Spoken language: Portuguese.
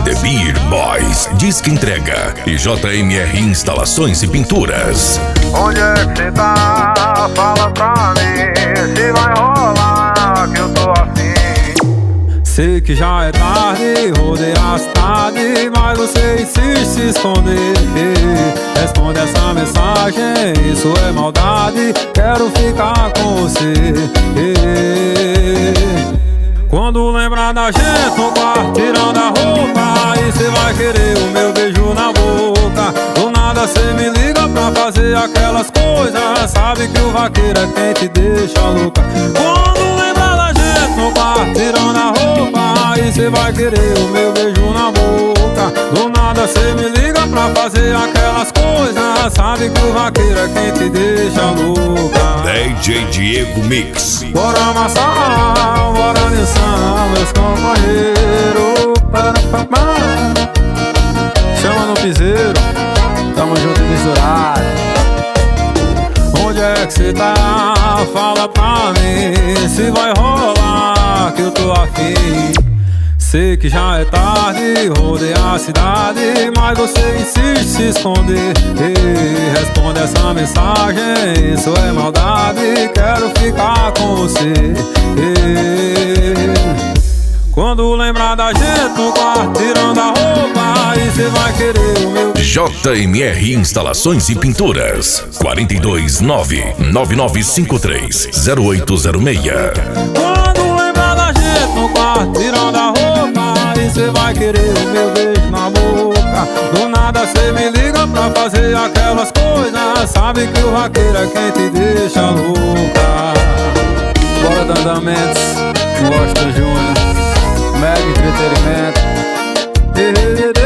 The Beer Boys, diz que entrega. E JMR Instalações e Pinturas. Onde é que cê tá? Fala pra mim se vai rolar que eu tô afim. Sei que já é tarde, rodei a cidade, mas você insiste em se esconder. Responde essa mensagem, isso é maldade, quero ficar com você. Quando lembrar da gente no quarto tirando a roupa, aí cê vai querer o meu beijo na boca. Do nada cê me liga pra fazer aquelas coisas, sabe que o vaqueiro é quem te deixa louca. Quando lembrar da gente no quarto tirando a roupa, aí cê vai querer o meu beijo na boca. Do nada cê me liga pra fazer aquelas coisas, sabe que o vaqueiro é quem te deixa louca. DJ Diego Mix. Bora amassar, bora dançar, meus companheiros. Chama no piseiro, tamo junto e misturado. Onde é que cê tá? Fala pra mim se vai rolar que eu tô afim. Sei que já é tarde, rodei a cidade, mas você insiste em se esconder. Responde essa mensagem, isso é maldade, quero ficar com você. Quando lembrar da gente no quarto tirando a roupa, aí cê vai querer o meu JMR Instalações e Pinturas. 429-9953-0806. Quando lembrar da gente no quarto tirando a roupa, aí cê vai querer o meu beijo na boca. Do nada cê me liga pra fazer aquelas coisas, sabe que o vaqueiro é quem te deixa louca. Bora Dandamentos, Washington Júnior, Mega Entretenimento.